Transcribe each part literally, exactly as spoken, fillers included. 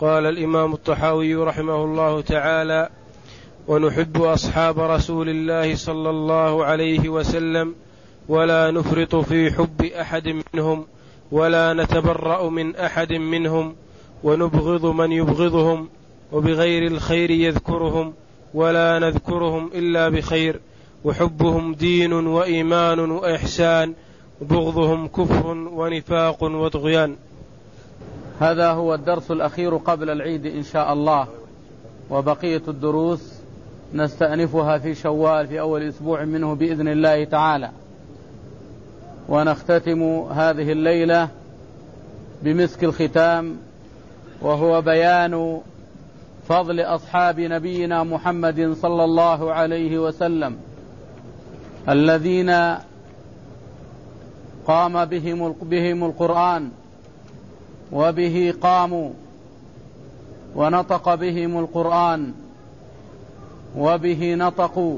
قال الإمام الطحاوي رحمه الله تعالى: ونحب أصحاب رسول الله صلى الله عليه وسلم ولا نفرط في حب أحد منهم ولا نتبرأ من أحد منهم، ونبغض من يبغضهم، وبغير الخير يذكرهم ولا نذكرهم إلا بخير، وحبهم دين وإيمان وإحسان، وبغضهم كفر ونفاق وطغيان. هذا هو الدرس الأخير قبل العيد إن شاء الله، وبقية الدروس نستأنفها في شوال في أول أسبوع منه بإذن الله تعالى. ونختتم هذه الليلة بمسك الختام، وهو بيان فضل أصحاب نبينا محمد صلى الله عليه وسلم الذين قام بهم بهم القرآن، وبه قاموا، ونطق بهم القرآن، وبه نطقوا.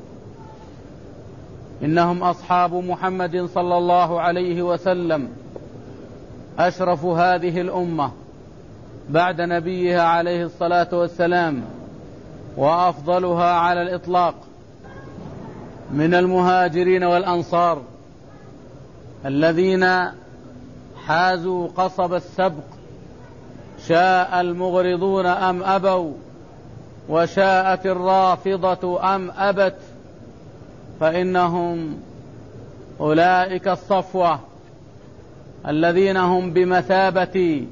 إنهم أصحاب محمد صلى الله عليه وسلم أشرف هذه الأمة بعد نبيها عليه الصلاة والسلام، وأفضلها على الإطلاق، من المهاجرين والأنصار الذين حازوا قصب السبق، شاء المغرضون أم أبوا، وشاءت الرافضة أم أبت، فإنهم أولئك الصفوة الذين هم بمثابة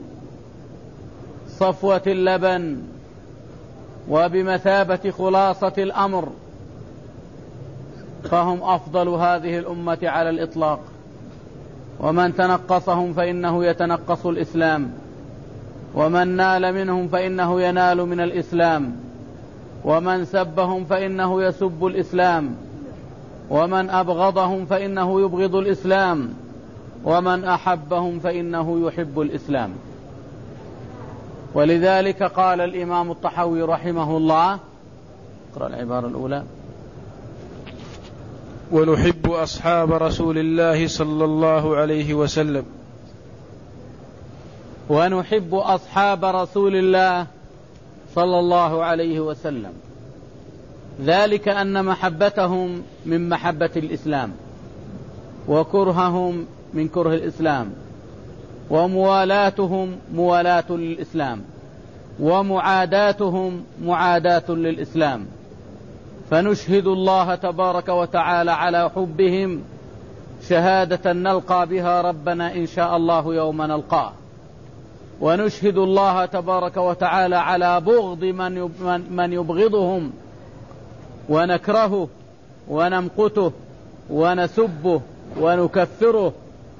صفوة اللبن وبمثابة خلاصة الأمر، فهم أفضل هذه الأمة على الإطلاق. ومن تنقصهم فإنه يتنقص الإسلام، ومن نال منهم فإنه ينال من الإسلام، ومن سبهم فإنه يسب الإسلام، ومن أبغضهم فإنه يبغض الإسلام، ومن أحبهم فإنه يحب الإسلام. ولذلك قال الإمام الطحاوي رحمه الله، اقرأ العبارة الأولى: ونحب أصحاب رسول الله صلى الله عليه وسلم. ونحب أصحاب رسول الله صلى الله عليه وسلم، ذلك أن محبتهم من محبة الإسلام، وكرههم من كره الإسلام، وموالاتهم موالاة للإسلام، ومعاداتهم معاداة للإسلام. فنشهد الله تبارك وتعالى على حبهم شهادة نلقى بها ربنا إن شاء الله يوم نلقاه، ونشهد الله تبارك وتعالى على بغض من يبغضهم ونكرهه ونمقته ونسبه ونكفره،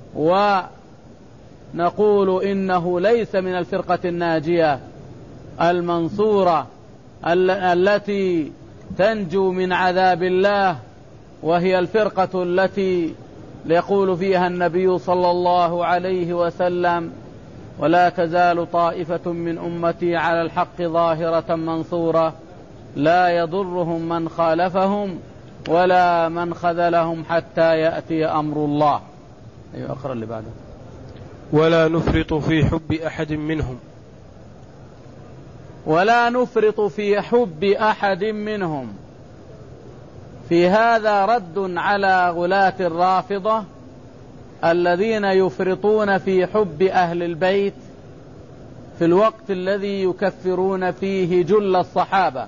ونقول إنه ليس من الفرقة الناجية المنصورة التي تنجو من عذاب الله، وهي الفرقة التي يقول فيها النبي صلى الله عليه وسلم: ولا تزال طائفة من أمتي على الحق ظاهرة منصورة لا يضرهم من خالفهم ولا من خذلهم حتى يأتي أمر الله. أيوة، أقرأ اللي بعده: ولا نفرط في حب أحد منهم. ولا نفرط في حب أحد منهم. في هذا رد على غلاة الرافضة الذين يفرطون في حب أهل البيت في الوقت الذي يكفرون فيه جل الصحابة.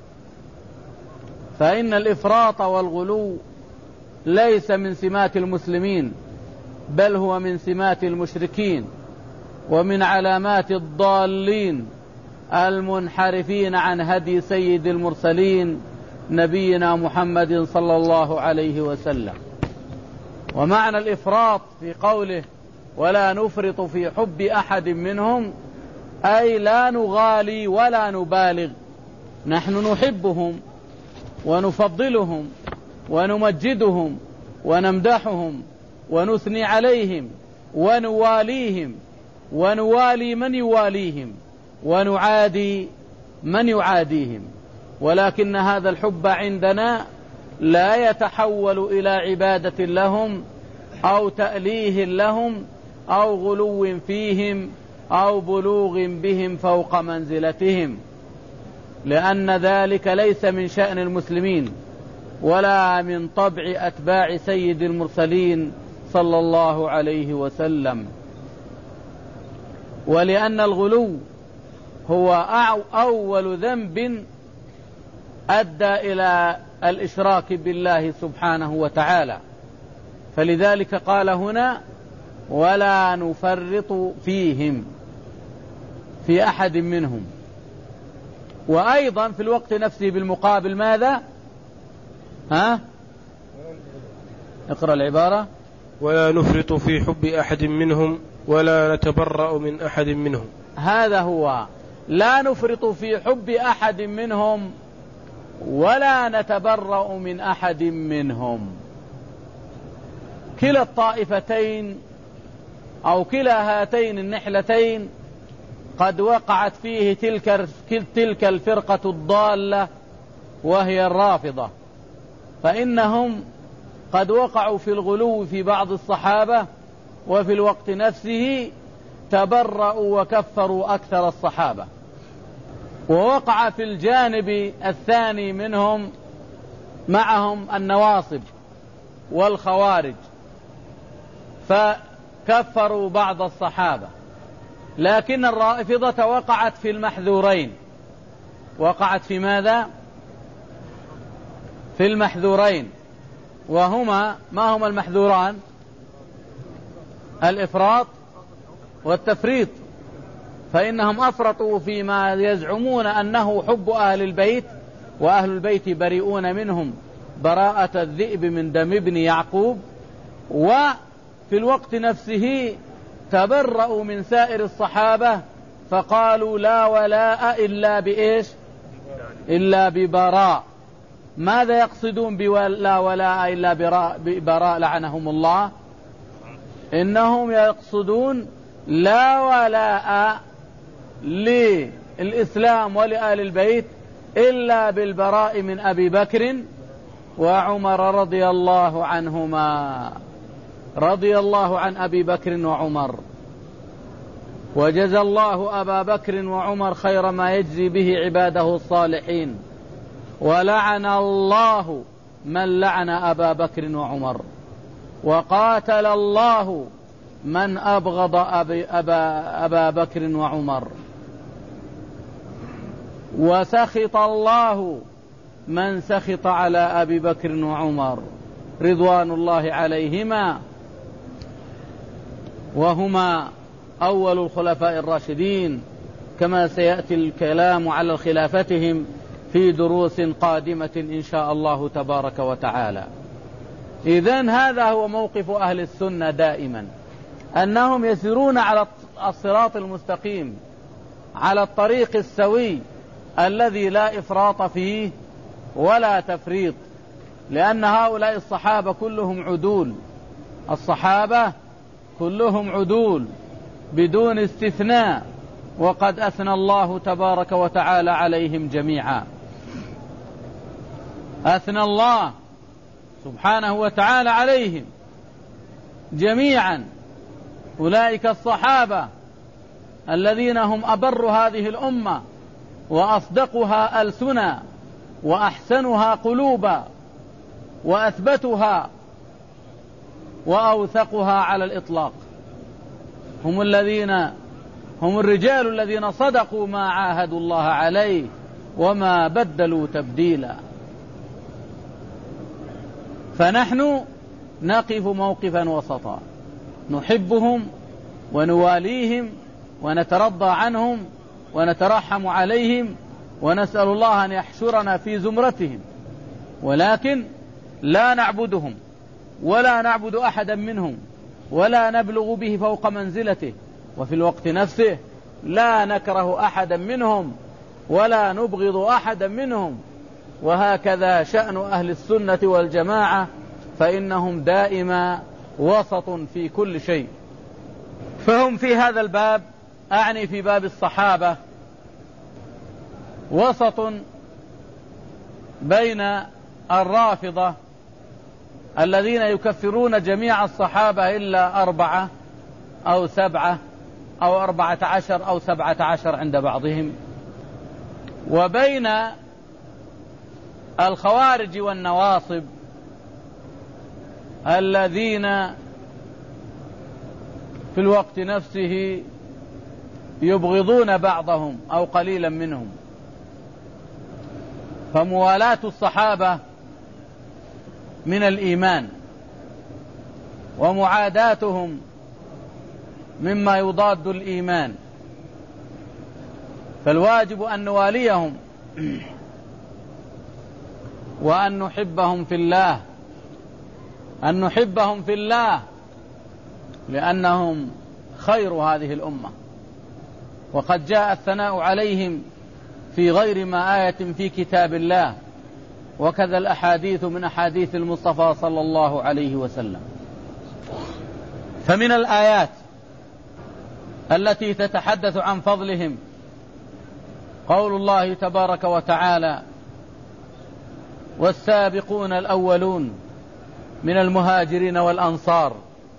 فإن الإفراط والغلو ليس من سمات المسلمين، بل هو من سمات المشركين، ومن علامات الضالين المنحرفين عن هدي سيد المرسلين نبينا محمد صلى الله عليه وسلم. ومعنى الإفراط في قوله ولا نفرط في حب أحد منهم، أي لا نغالي ولا نبالغ، نحن نحبهم ونفضلهم ونمجدهم ونمدحهم ونثني عليهم ونواليهم، ونوالي من يواليهم، ونعادي من يعاديهم، ولكن هذا الحب عندنا لا يتحول إلى عبادة لهم أو تأليه لهم أو غلو فيهم أو بلوغ بهم فوق منزلتهم، لأن ذلك ليس من شأن المسلمين ولا من طبع أتباع سيد المرسلين صلى الله عليه وسلم. ولأن الغلو هو أول ذنب أدى إلى الإشراك بالله سبحانه وتعالى، فلذلك قال هنا ولا نفرط فيهم في أحد منهم. وأيضا في الوقت نفسه بالمقابل ماذا؟ ها؟ اقرأ العبارة. ولا نفرط في حب أحد منهم ولا نتبرأ من أحد منهم. هذا هو، لا نفرط في حب أحد منهم ولا نتبرأ من أحد منهم. كلا الطائفتين أو كلا هاتين النحلتين قد وقعت فيه تلك, تلك الفرقة الضالة وهي الرافضة، فإنهم قد وقعوا في الغلو في بعض الصحابة، وفي الوقت نفسه تبرأوا وكفروا أكثر الصحابة. ووقع في الجانب الثاني منهم معهم النواصب والخوارج، فكفروا بعض الصحابة. لكن الرافضة وقعت في المحذورين. وقعت في ماذا؟ في المحذورين، وهما ما هما المحذوران؟ الإفراط والتفريط، فإنهم أفرطوا فيما يزعمون أنه حب أهل البيت، وأهل البيت بريئون منهم براءة الذئب من دم ابن يعقوب، وفي الوقت نفسه تبرأوا من سائر الصحابة فقالوا لا ولاء إلا بإيش؟ إلا ببراء. ماذا يقصدون بلا ولاء إلا ببراء لعنهم الله؟ إنهم يقصدون لا ولاء للإسلام ولآل البيت إلا بالبراء من أبي بكر وعمر رضي الله عنهما، رضي الله عن أبي بكر وعمر، وجزى الله أبا بكر وعمر خير ما يجزي به عباده الصالحين، ولعن الله من لعن أبا بكر وعمر، وقاتل الله من أبغض أبي أبا, أبا بكر وعمر، وسخط الله من سخط على أبي بكر وعمر رضوان الله عليهما، وهما أول الخلفاء الراشدين، كما سيأتي الكلام على خلافتهم في دروس قادمة إن شاء الله تبارك وتعالى. إذن هذا هو موقف أهل السنة دائما، أنهم يسيرون على الصراط المستقيم، على الطريق السوي الذي لا إفراط فيه ولا تفريط، لأن هؤلاء الصحابة كلهم عدول، الصحابة كلهم عدول بدون استثناء، وقد أثنى الله تبارك وتعالى عليهم جميعا. أثنى الله سبحانه وتعالى عليهم جميعا، أولئك الصحابة الذين هم أبر هذه الأمة وأصدقها ألسنا وأحسنها قلوبا وأثبتها وأوثقها على الإطلاق، هم الذين هم الرجال الذين صدقوا ما عاهدوا الله عليه وما بدلوا تبديلا. فنحن نقف موقفا وسطا، نحبهم ونواليهم ونترضى عنهم ونترحم عليهم ونسأل الله أن يحشرنا في زمرتهم، ولكن لا نعبدهم ولا نعبد أحدا منهم ولا نبلغ به فوق منزلته، وفي الوقت نفسه لا نكره أحدا منهم ولا نبغض أحدا منهم. وهكذا شأن أهل السنة والجماعة، فإنهم دائما وسط في كل شيء. فهم في هذا الباب، أعني في باب الصحابة، وسط بين الرافضة الذين يكفرون جميع الصحابة إلا أربعة أو سبعة أو أربعة عشر أو سبعة عشر عند بعضهم. وبين الخوارج والنواصب الذين في الوقت نفسه يبغضون بعضهم أو قليلا منهم، فموالاة الصحابة من الإيمان، ومعاداتهم مما يضاد الإيمان، فالواجب أن نواليهم وأن نحبهم في الله، أن نحبهم في الله لأنهم خير هذه الأمة، وقد جاء الثناء عليهم في غير ما آية في كتاب الله، وكذا الأحاديث من أحاديث المصطفى صلى الله عليه وسلم. فمن الآيات التي تتحدث عن فضلهم قول الله تبارك وتعالى: والسابقون الأولون من المهاجرين والأنصار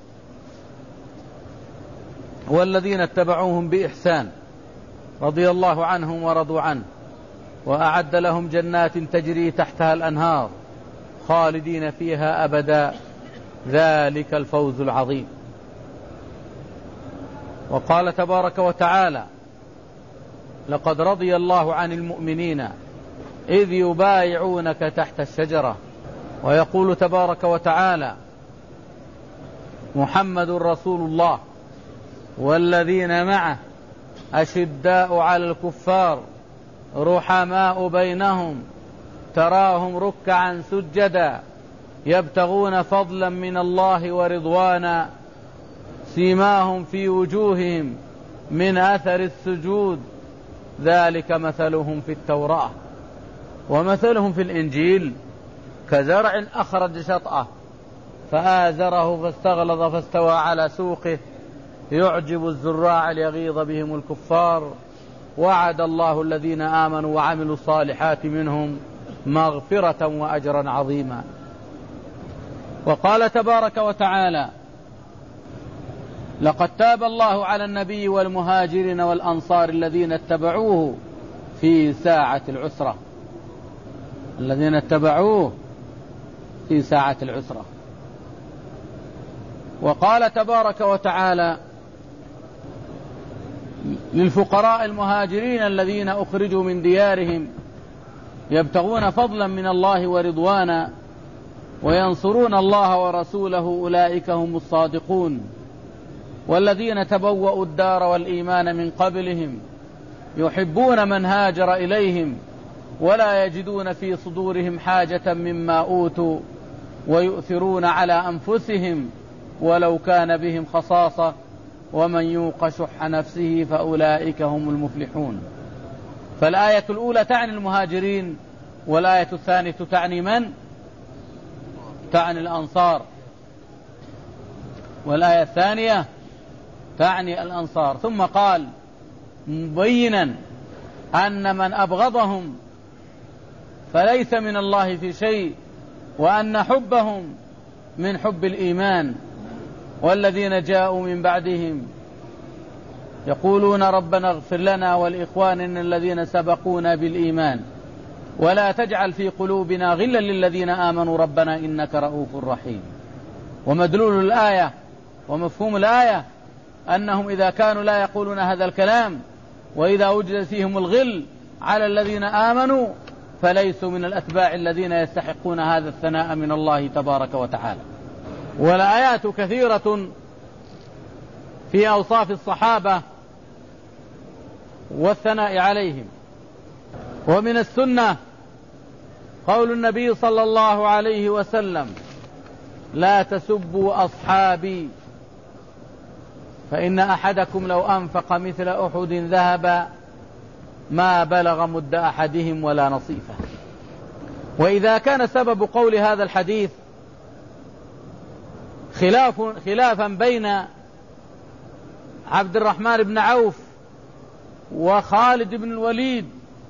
والذين اتبعوهم بإحسان رضي الله عنهم ورضوا عنه وأعد لهم جنات تجري تحتها الأنهار خالدين فيها أبدا ذلك الفوز العظيم. وقال تبارك وتعالى: لقد رضي الله عن المؤمنين إذ يبايعونك تحت الشجرة. ويقول تبارك وتعالى: محمد رسول الله والذين معه أشداء على الكفار رحماء بينهم تراهم ركعا سجدا يبتغون فضلا من الله ورضوانا سيماهم في وجوههم من أثر السجود ذلك مثلهم في التوراة ومثلهم في الإنجيل كزرع أخرج شطأه فآزره فاستغلظ فاستوى على سوقه يعجب الزراع ليغيظ بهم الكفار وعد الله الذين آمنوا وعملوا الصالحات منهم مغفرة وأجرا عظيما. وقال تبارك وتعالى: لقد تاب الله على النبي والمهاجرين والأنصار الذين اتبعوه في ساعة العسرة الذين اتبعوه في ساعة العسرة. وقال تبارك وتعالى للفقراء المهاجرين الذين أخرجوا من ديارهم يبتغون فضلا من الله ورضوانا وينصرون الله ورسوله أولئك هم الصادقون والذين تبوأوا الدار والإيمان من قبلهم يحبون من هاجر إليهم ولا يجدون في صدورهم حاجة مما أوتوا ويؤثرون على أنفسهم ولو كان بهم خصاصة ومن يوق شح نفسه فأولئك هم المفلحون. فالآية الأولى تعني المهاجرين والآية الثانية تعني من؟ تعني الأنصار. والآية الثانية تعني الأنصار. ثم قال مبينا أن من أبغضهم فليس من الله في شيء وأن حبهم من حب الإيمان والذين جاءوا من بعدهم يقولون ربنا اغفر لنا ولإخواننا الذين سبقونا بالإيمان ولا تجعل في قلوبنا غلا للذين آمنوا ربنا إنك رؤوف رحيم. ومدلول الآية ومفهوم الآية أنهم إذا كانوا لا يقولون هذا الكلام وإذا وجد فيهم الغل على الذين آمنوا فليسوا من الأتباع الذين يستحقون هذا الثناء من الله تبارك وتعالى. والآيات كثيرة في أوصاف الصحابة والثناء عليهم. ومن السنة قول النبي صلى الله عليه وسلم: لا تسبوا أصحابي فإن أحدكم لو أنفق مثل أحد ذهبا ما بلغ مد أحدهم ولا نصيفه. وإذا كان سبب قول هذا الحديث خلاف خلافا بين عبد الرحمن بن عوف وخالد بن الوليد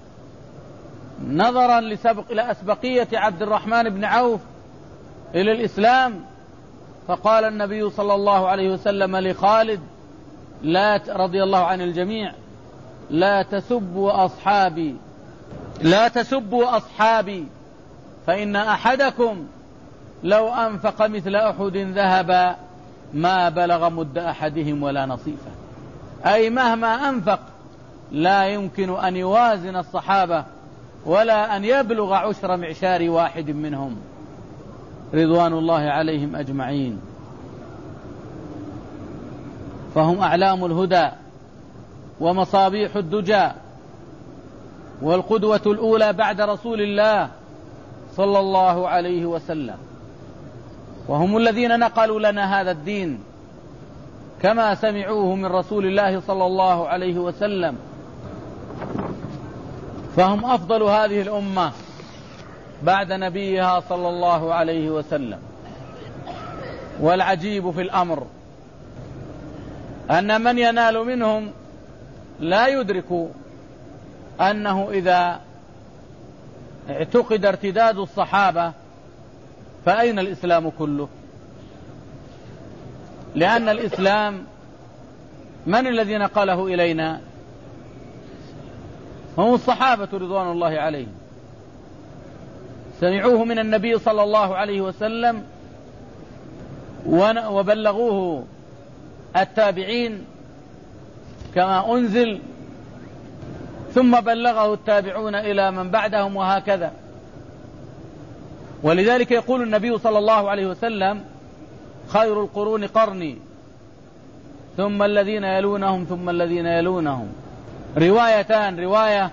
نظرا لسبق إلى أسبقية عبد الرحمن بن عوف إلى الإسلام، فقال النبي صلى الله عليه وسلم لخالد: لا رضي الله عن الجميع: لا تسبوا أصحابي لا تسبوا أصحابي فإن أحدكم لو أنفق مثل أحد ذهبا ما بلغ مد أحدهم ولا نصيفه. أي مهما أنفق لا يمكن أن يوازن الصحابة ولا أن يبلغ عشر معشار واحد منهم رضوان الله عليهم أجمعين. فهم أعلام الهدى ومصابيح الدجى والقدوة الأولى بعد رسول الله صلى الله عليه وسلم، وهم الذين نقلوا لنا هذا الدين كما سمعوه من رسول الله صلى الله عليه وسلم. فهم أفضل هذه الأمة بعد نبيها صلى الله عليه وسلم. والعجيب في الأمر أن من ينال منهم لا يدرك أنه إذا اعتقد ارتداد الصحابة فأين الإسلام كله؟ لأن الإسلام من الذي نقله إلينا؟ هم الصحابة رضوان الله عليهم، سمعوه من النبي صلى الله عليه وسلم وبلغوه التابعين كما أنزل، ثم بلغه التابعون إلى من بعدهم وهكذا. ولذلك يقول النبي صلى الله عليه وسلم: خير القرون قرني ثم الذين يلونهم ثم الذين يلونهم. روايتان: رواية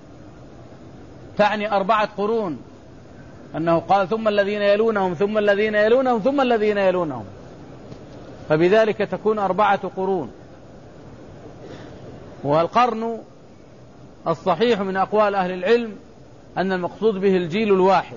تعني أربعة قرون، أنه قال ثم الذين يلونهم ثم الذين يلونهم ثم الذين يلونهم، فبذلك تكون أربعة قرون. والقرن الصحيح من أقوال أهل العلم أن المقصود به الجيل الواحد،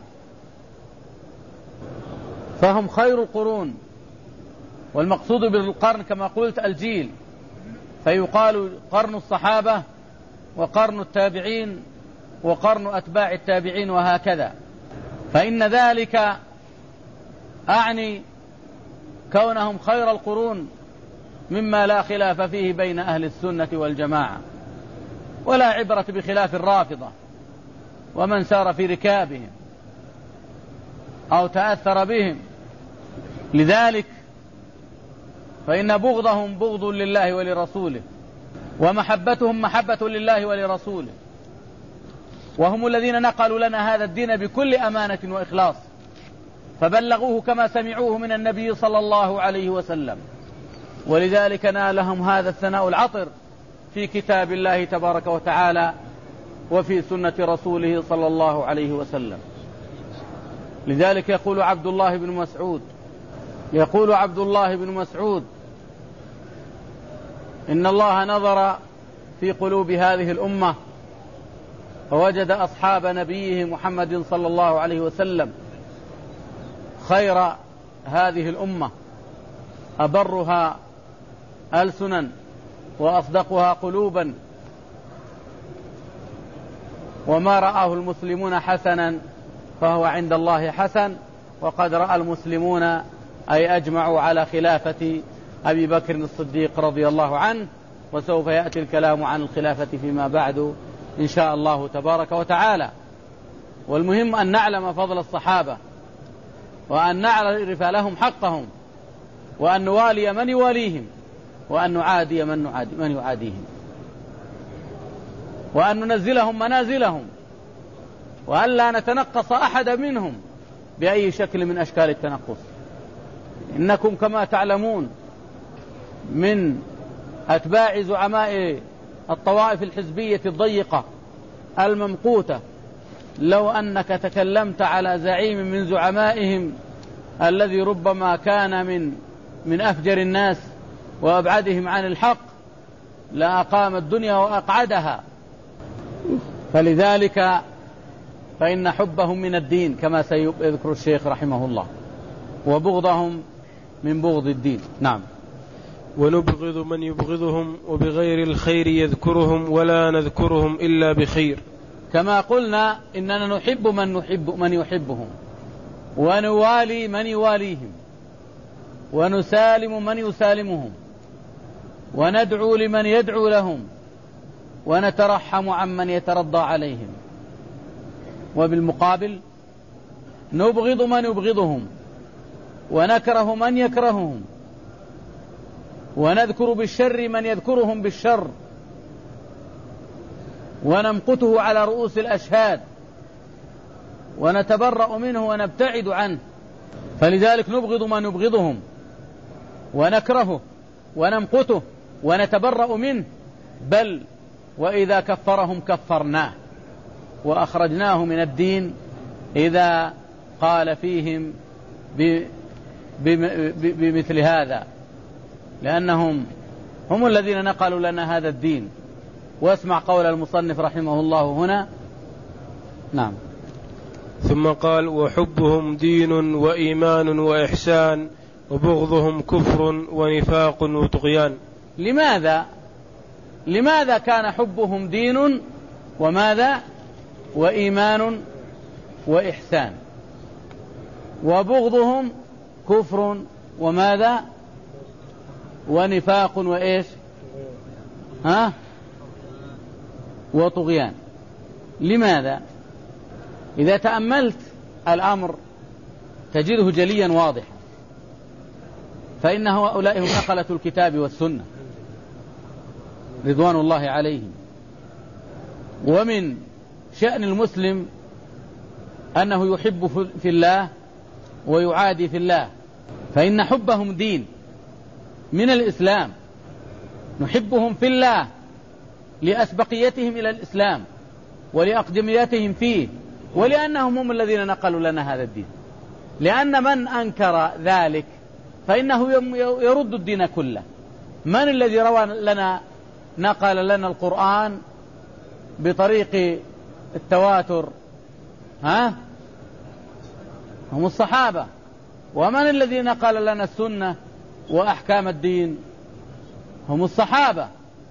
فهم خير القرون، والمقصود بالقرن كما قلت الجيل، فيقال قرن الصحابة وقرن التابعين وقرن أتباع التابعين وهكذا. فإن ذلك أعني كونهم خير القرون مما لا خلاف فيه بين أهل السنة والجماعة، ولا عبرة بخلاف الرافضة ومن سار في ركابهم أو تأثر بهم. لذلك فإن بغضهم بغض لله ولرسوله، ومحبتهم محبة لله ولرسوله، وهم الذين نقلوا لنا هذا الدين بكل أمانة وإخلاص، فبلغوه كما سمعوه من النبي صلى الله عليه وسلم. ولذلك نالهم هذا الثناء العطر في كتاب الله تبارك وتعالى وفي سنة رسوله صلى الله عليه وسلم. لذلك يقول عبد الله بن مسعود يقول عبد الله بن مسعود إن الله نظر في قلوب هذه الأمة فوجد أصحاب نبيه محمد صلى الله عليه وسلم خير هذه الأمة، أبرها ألسنا وأصدقها قلوبا، وما رآه المسلمون حسنا فهو عند الله حسن، وقد رأى المسلمون أي أجمعوا على خلافة أبي بكر الصديق رضي الله عنه. وسوف يأتي الكلام عن الخلافة فيما بعد إن شاء الله تبارك وتعالى. والمهم أن نعلم فضل الصحابة، وأن نعرف لهم حقهم، وأن نوالي من يواليهم، وأن نعادي من, نعادي من يعاديهم، وأن ننزلهم منازلهم، وأن لا نتنقص أحد منهم بأي شكل من أشكال التنقص. إنكم كما تعلمون من أتباع زعماء الطوائف الحزبية الضيقة الممقوتة، لو أنك تكلمت على زعيم من زعمائهم الذي ربما كان من من أفجر الناس وأبعدهم عن الحق لأقام الدنيا وأقعدها. فلذلك فإن حبهم من الدين كما سيذكر الشيخ رحمه الله، وبغضهم من بغض الدين. نعم. ونبغض من يبغضهم وبغير الخير يذكرهم ولا نذكرهم إلا بخير. كما قلنا إننا نحب من نحب من يحبهم، ونوالي من يواليهم، ونسالم من يسالمهم، وندعو لمن يدعو لهم ونترحم عمن يترضى عليهم، وبالمقابل نبغض من يبغضهم ونكره من يكرههم ونذكر بالشر من يذكرهم بالشر ونمقته على رؤوس الأشهاد ونتبرأ منه ونبتعد عنه. فلذلك نبغض من يبغضهم ونكرهه ونمقته ونتبرأ منه، بل وإذا كفرهم كفرناه وأخرجناه من الدين إذا قال فيهم بمثل هذا، لأنهم هم الذين نقلوا لنا هذا الدين. واسمع قول المصنف رحمه الله هنا. نعم. ثم قال: وحبهم دين وإيمان وإحسان وبغضهم كفر ونفاق وطغيان. لماذا لماذا كان حبهم دين وماذا وإيمان وإحسان، وبغضهم كفر وماذا ونفاق وإيش ها وطغيان؟ لماذا؟ إذا تأملت الأمر تجده جليا واضحا، فإن هؤلاء هم نقلة الكتاب والسنة رضوان الله عليهم. ومن شأن المسلم أنه يحب في الله ويعادي في الله، فإن حبهم دين من الإسلام. نحبهم في الله لأسبقيتهم إلى الإسلام ولأقدميتهم فيه، ولأنهم هم الذين نقلوا لنا هذا الدين. لأن من أنكر ذلك فإنه يرد الدين كله. من الذي روى لنا نقل لنا القرآن بطريق التواتر؟ ها هم الصحابة. ومن الذي نقل لنا السنة وأحكام الدين؟ هم الصحابة.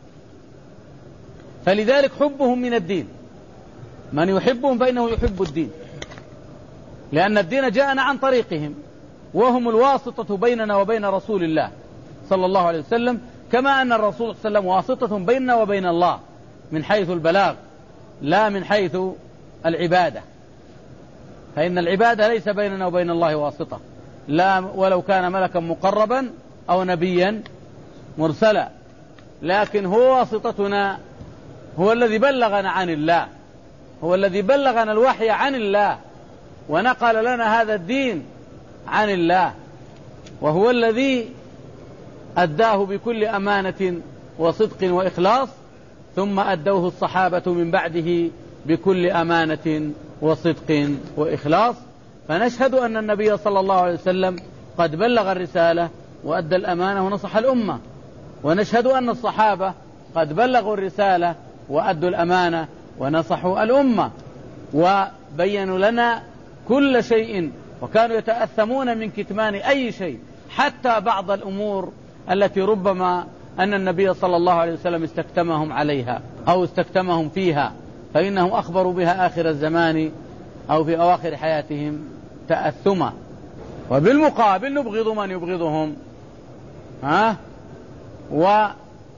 فلذلك حبهم من الدين. من يحبهم فإنه يحب الدين، لأن الدين جاءنا عن طريقهم، وهم الواسطة بيننا وبين رسول الله صلى الله عليه وسلم، كما أن الرسول صلى الله عليه وسلم واسطة بيننا وبين الله من حيث البلاغ لا من حيث العبادة، فإن العبادة ليس بيننا وبين الله واسطة، لا ولو كان ملكا مقربا أو نبيا مرسلا، لكن هو واسطتنا، هو الذي بلغنا عن الله، هو الذي بلغنا الوحي عن الله ونقل لنا هذا الدين عن الله، وهو الذي أداه بكل أمانة وصدق وإخلاص، ثم أدوه الصحابة من بعده بكل أمانة وصدق وإخلاص. فنشهد أن النبي صلى الله عليه وسلم قد بلغ الرسالة وأدى الأمانة ونصح الأمة، ونشهد أن الصحابة قد بلغوا الرسالة وأدوا الأمانة ونصحوا الأمة وبينوا لنا كل شيء، وكانوا يتأثمون من كتمان أي شيء، حتى بعض الأمور التي ربما أن النبي صلى الله عليه وسلم استكتمهم عليها أو استكتمهم فيها، فإنهم أخبروا بها آخر الزمان أو في أواخر حياتهم تأثما. وبالمقابل نبغض من يبغضهم، ها ونرى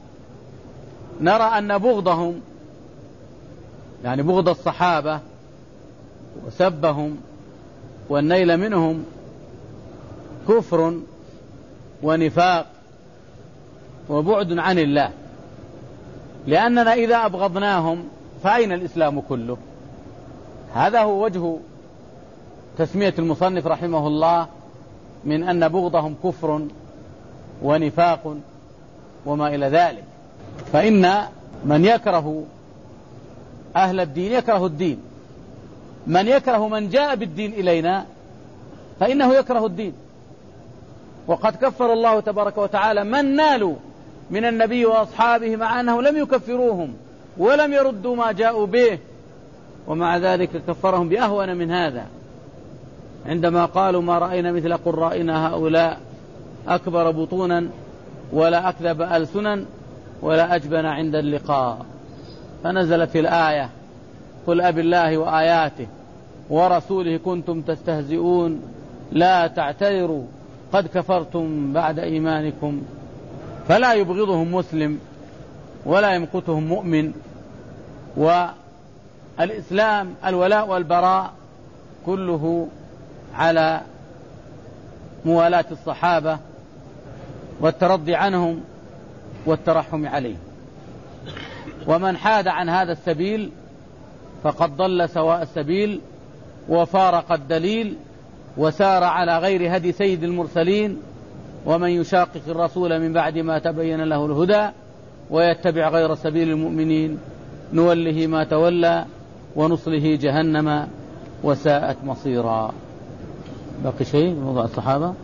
أن بغضهم يعني بغض الصحابة وسبهم والنيل منهم كفر ونفاق وبعد عن الله، لأننا إذا أبغضناهم فأين الإسلام كله؟ هذا هو وجه تسمية المصنف رحمه الله من أن بغضهم كفر ونفاق وما إلى ذلك. فإن من يكره أهل الدين يكره الدين، من يكره من جاء بالدين إلينا فإنه يكره الدين. وقد كفر الله تبارك وتعالى من نالوا من النبي وأصحابه مع أنه لم يكفروهم ولم يردوا ما جاءوا به، ومع ذلك كفرهم بأهون من هذا عندما قالوا ما رأينا مثل قرائنا هؤلاء أكبر بطونا ولا أكذب ألسنا ولا أجبن عند اللقاء. فنزلت الآية قل أبي الله وآياته ورسوله كنتم تستهزئون لا تعتذروا قد كفرتم بعد إيمانكم فلا يبغضهم مسلم ولا يمقتهم مؤمن. والإسلام الولاء والبراء كله على موالاة الصحابة والترضي عنهم والترحم عليهم، ومن حاد عن هذا السبيل فقد ضل سواء السبيل وفارق الدليل وسار على غير هدي سيد المرسلين. ومن يشاقق الرسول من بعد ما تبين له الهدى ويتبع غير سبيل المؤمنين نوله ما تولى ونصله جهنم وساءت مصيرا. باقي شيء موضوع الصحابة؟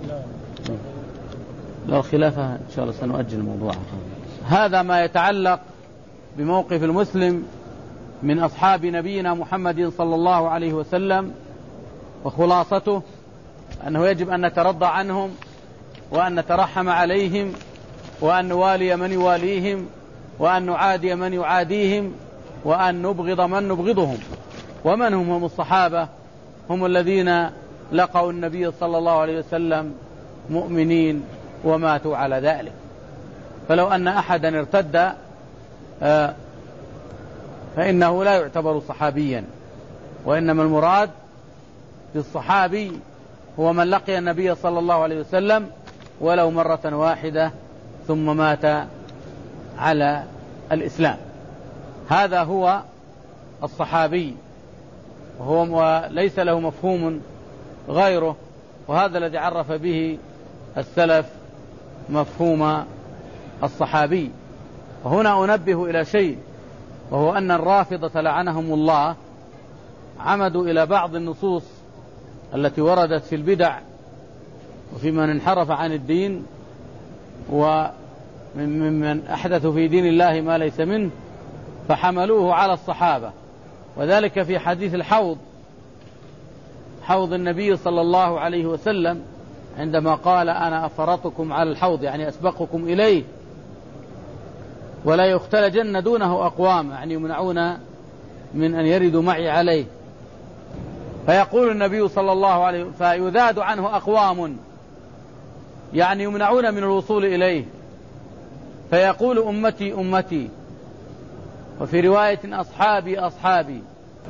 لا الخلافة إن شاء الله سنؤجل الموضوع. هذا ما يتعلق بموقف المسلم من أصحاب نبينا محمد صلى الله عليه وسلم، وخلاصته أنه يجب أن نترضى عنهم وأن نترحم عليهم وأن نوالي من يواليهم وأن نعادي من يعاديهم وأن نبغض من نبغضهم. ومن هم هم الصحابة؟ هم الذين لقوا النبي صلى الله عليه وسلم مؤمنين وماتوا على ذلك. فلو أن أحدا ارتد فإنه لا يعتبر صحابيا، وإنما المراد بالصحابي هو من لقي النبي صلى الله عليه وسلم ولو مرة واحدة ثم مات على الإسلام. هذا هو الصحابي، وهو ليس له مفهوم غيره، وهذا الذي عرف به السلف مفهوم الصحابي. وهنا أنبه إلى شيء، وهو أن الرافضة لعنهم الله عمدوا إلى بعض النصوص التي وردت في البدع وفي من انحرف عن الدين ومن أحدث في دين الله ما ليس منه، فحملوه على الصحابة. وذلك في حديث الحوض، حوض النبي صلى الله عليه وسلم، عندما قال أنا أفرطكم على الحوض يعني أسبقكم إليه، ولا يختلجن دونه أقوام يعني يمنعون من أن يردوا معي عليه. فيقول النبي صلى الله عليه وسلم فيذاد عنه أقوام يعني يمنعون من الوصول إليه، فيقول أمتي أمتي، وفي رواية أصحابي أصحابي.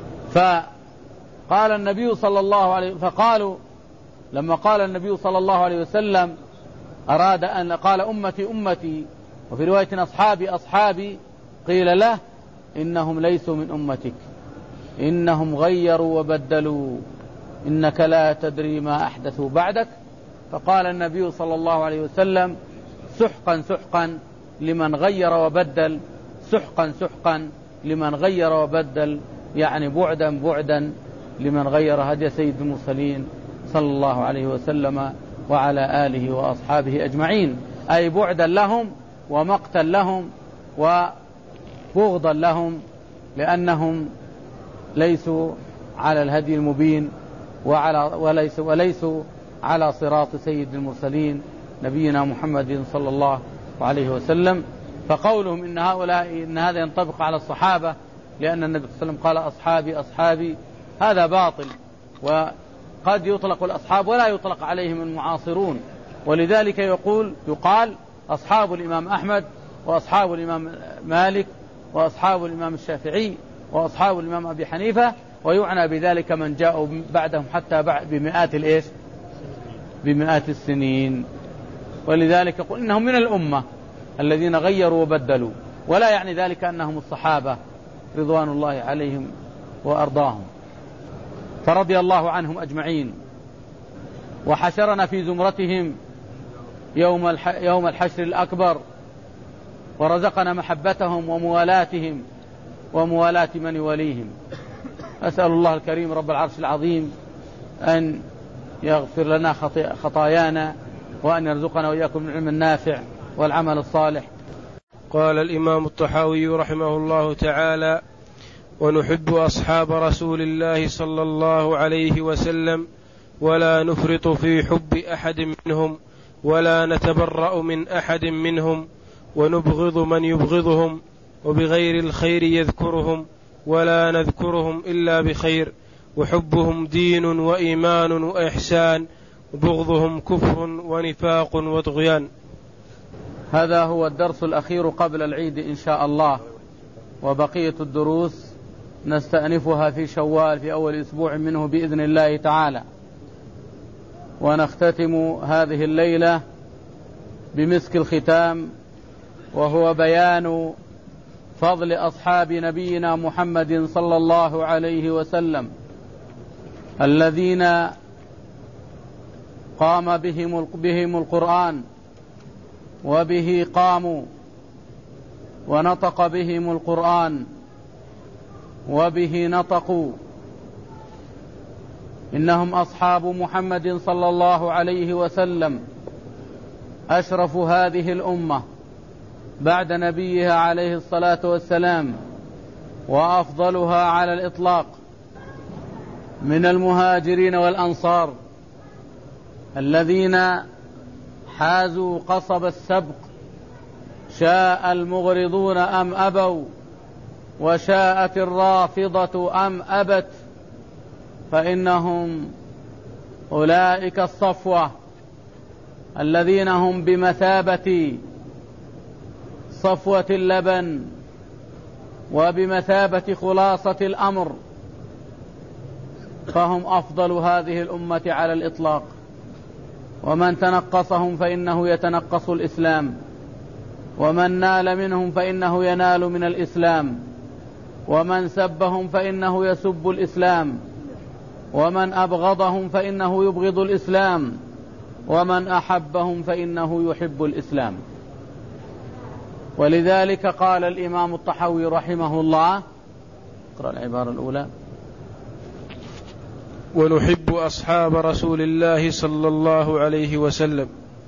فقال النبي صلى الله عليه فقالوا لما قال النبي صلى الله عليه وسلم أراد أن قال أمتي أمتي وفي رواية أصحابي أصحابي، قيل له إنهم ليسوا من أمتك، إنهم غيروا وبدلوا، إنك لا تدري ما أحدثوا بعدك. فقال النبي صلى الله عليه وسلم سحقا سحقا لمن غير وبدل، سحقا سحقا لمن غير وبدل، يعني بعدا بعدا لمن غير هدي سيد المرسلين صلى الله عليه وسلم وعلى آله وأصحابه أجمعين، أي بعدا لهم ومقتا لهم وبغضا لهم، لأنهم ليسوا على الهدي المبين وعلى وليسوا, وليسوا على صراط سيد المرسلين نبينا محمد صلى الله عليه وسلم. فقولهم إن هؤلاء إن هذا ينطبق على الصحابة لأن النبي صلى الله عليه وسلم قال أصحابي أصحابي، هذا باطل، وقد يطلق الأصحاب ولا يطلق عليهم المعاصرون. ولذلك يقول يقال أصحاب الإمام أحمد وأصحاب الإمام مالك وأصحاب الإمام الشافعي وأصحاب الإمام أبي حنيفة، ويعنى بذلك من جاءوا بعدهم حتى بعد بمئات الإيش بمئات السنين. ولذلك يقول إنهم من الأمة الذين غيروا وبدلوا، ولا يعني ذلك أنهم الصحابة رضوان الله عليهم وأرضاهم. فرضي الله عنهم أجمعين، وحشرنا في زمرتهم يوم يوم الحشر الأكبر، ورزقنا محبتهم وموالاتهم وموالاة من يوليهم. أسأل الله الكريم رب العرش العظيم أن يغفر لنا خطايانا وأن يرزقنا وإياكم من العلم النافع والعمل الصالح. قال الإمام الطحاوي رحمه الله تعالى: ونحب أصحاب رسول الله صلى الله عليه وسلم ولا نفرط في حب أحد منهم ولا نتبرأ من أحد منهم، ونبغض من يبغضهم، وبغير الخير يذكرهم ولا نذكرهم إلا بخير، وحبهم دين وإيمان وإحسان، وبغضهم كفر ونفاق وطغيان. هذا هو الدرس الأخير قبل العيد إن شاء الله، وبقية الدروس نستأنفها في شوال في أول أسبوع منه بإذن الله تعالى. ونختتم هذه الليلة بمسك الختام، وهو بيان فضل أصحاب نبينا محمد صلى الله عليه وسلم الذين قام بهم بهم القرآن، وبه قاموا، ونطق بهم القرآن، وبه نطقوا. إنهم أصحاب محمد صلى الله عليه وسلم أشرف هذه الأمة بعد نبيها عليه الصلاة والسلام، وأفضلها على الإطلاق من المهاجرين والأنصار الذين حازوا قصب السبق، شاء المغرضون أم أبوا، وشاءت الرافضة أم أبت، فإنهم أولئك الصفوة الذين هم بمثابة صفوة اللبن وبمثابة خلاصة الأمر، فهم أفضل هذه الأمة على الإطلاق. ومن تنقصهم فإنه يتنقص الإسلام، ومن نال منهم فإنه ينال من الإسلام، ومن سبهم فإنه يسب الإسلام، ومن أبغضهم فإنه يبغض الإسلام، ومن أحبهم فإنه يحب الإسلام. ولذلك قال الإمام الطحاوي رحمه الله، اقرأ العبارة الأولى: ونحب أصحاب رسول الله صلى الله عليه وسلم.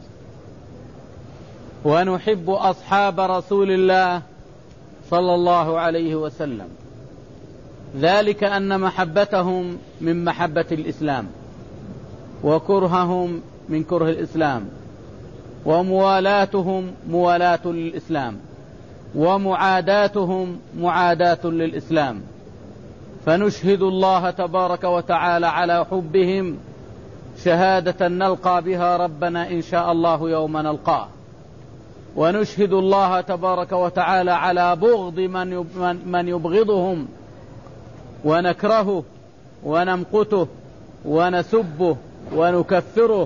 ونحب أصحاب رسول الله صلى الله عليه وسلم، ذلك أن محبتهم من محبة الإسلام، وكرههم من كره الإسلام، وموالاتهم موالاة للإسلام، ومعاداتهم معاداة للإسلام. فنشهد الله تبارك وتعالى على حبهم شهادة نلقى بها ربنا إن شاء الله يوم نلقاه، ونشهد الله تبارك وتعالى على بغض من يبغضهم ونكرهه ونمقته ونسبه ونكفره،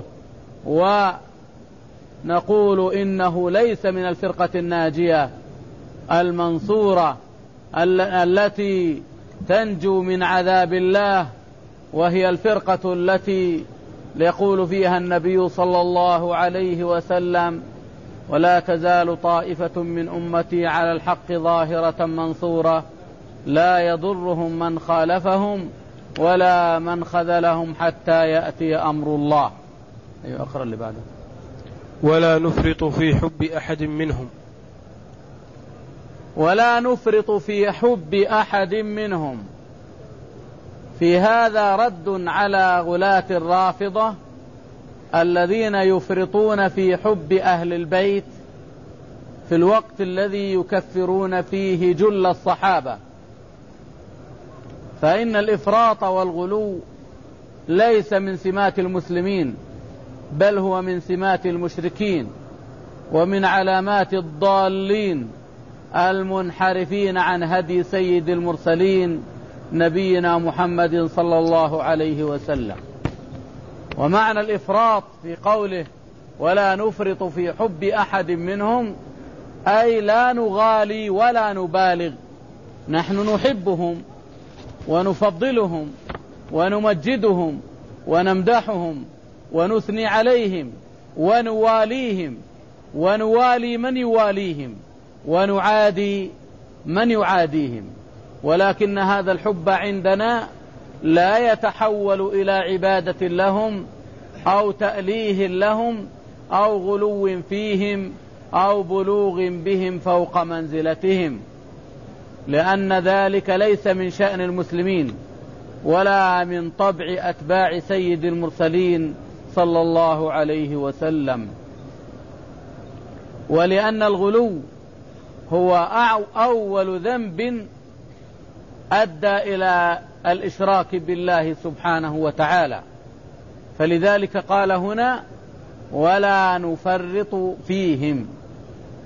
ونقول إنه ليس من الفرقة الناجية المنصورة التي تنجو من عذاب الله، وهي الفرقة التي يقول فيها النبي صلى الله عليه وسلم: ولا تزال طائفة من أمتي على الحق ظاهرة منصورة لا يضرهم من خالفهم ولا من خذلهم حتى يأتي أمر الله. أيوة، أقرأ اللي بعده: ولا نفرط في حب أحد منهم. ولا نفرط في حب أحد منهم. في هذا رد على غلاة الرافضة الذين يفرطون في حب أهل البيت في الوقت الذي يكفرون فيه جل الصحابة. فإن الإفراط والغلو ليس من سمات المسلمين، بل هو من سمات المشركين، ومن علامات الضالين المنحرفين عن هدي سيد المرسلين نبينا محمد صلى الله عليه وسلم. ومعنى الإفراط في قوله ولا نفرط في حب أحد منهم، أي لا نغالي ولا نبالغ، نحن نحبهم ونفضلهم ونمجدهم ونمدحهم ونثني عليهم ونواليهم ونوالي من يواليهم ونعادي من يعاديهم، ولكن هذا الحب عندنا لا يتحول إلى عبادة لهم أو تأليه لهم أو غلو فيهم أو بلوغ بهم فوق منزلتهم، لأن ذلك ليس من شأن المسلمين ولا من طبع أتباع سيد المرسلين صلى الله عليه وسلم. ولأن الغلو هو أول ذنب أدى إلى الإشراك بالله سبحانه وتعالى، فلذلك قال هنا ولا نفرط فيهم،